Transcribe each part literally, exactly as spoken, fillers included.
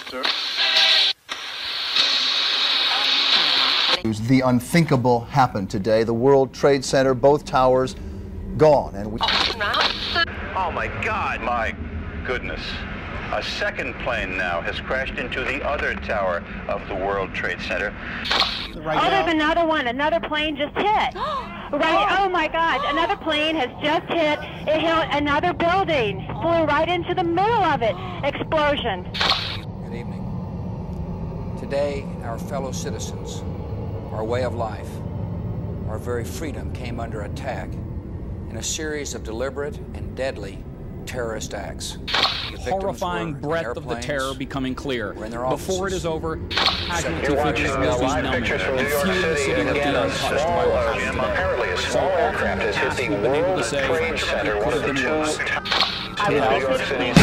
The unthinkable happened today. The World Trade Center, both towers gone. And we... Oh my God, my goodness. A second plane now has crashed into the other tower of the World Trade Center. Right oh, there's another one. Another plane just hit. Right. Oh my God. Another plane has just hit. It hit another building. Flew right into the middle of it. Explosion. Good evening. Today, our fellow citizens, our way of life, our very freedom came under attack in a series of deliberate and deadly terrorist acts. The horrifying breadth of the terror becoming clear. Before it is over, casualty figures will be numbing, and few in the city will be untouched by what happened today. Apparently a small aircraft has hit the World Trade Center, one of the two New York City's.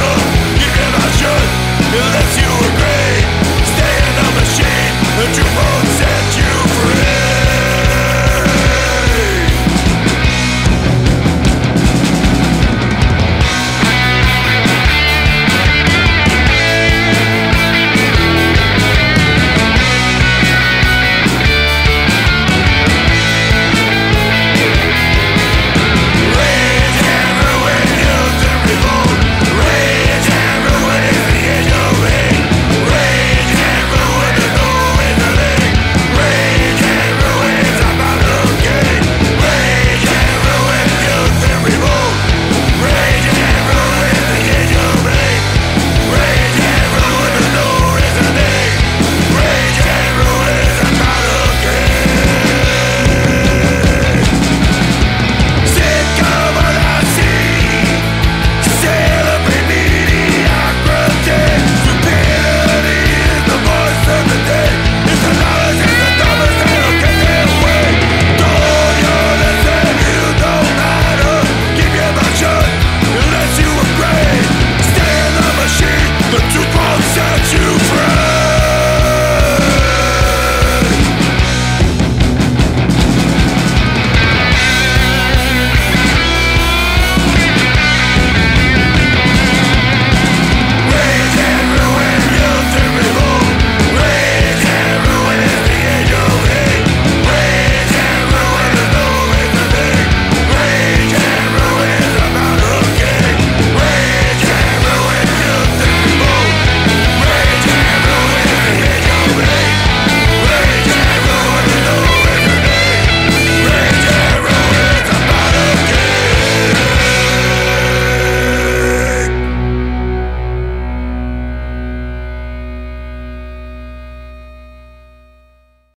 Unless you agree, stay in the machine that you